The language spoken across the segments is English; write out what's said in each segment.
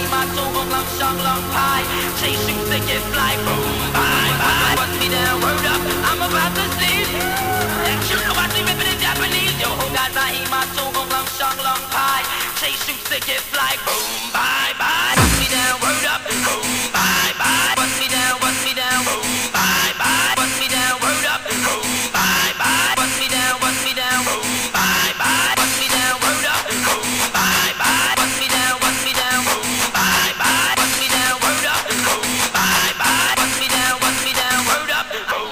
嘛做夢諗上浪派，四星色嘅 fly boom bye bye. Bust me down, word up, I'm about to sneeze. And you know I speak in Japanese. Yo, 好簡單，起碼做夢諗上浪派，四星色嘅 fly boom bye bye. Bust me down, word up, boom bye bye. Bust me down, boom bye bye. Bust me down, word up, boom bye bye. Bust me down, boom bye bye. Bust me down, word up, boom bye bye. Bust me down, boom bye bye. Bust me down, word up, boom bye bye. Bust me down, word up, boom.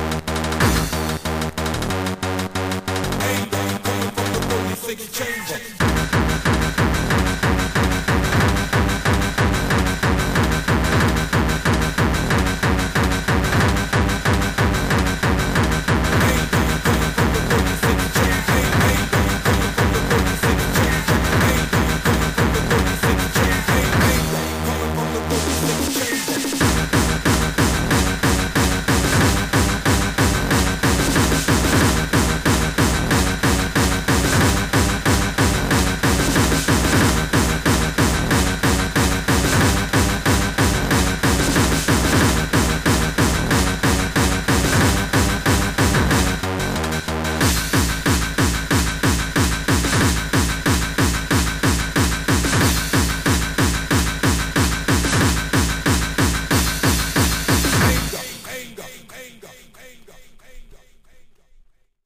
Things changing.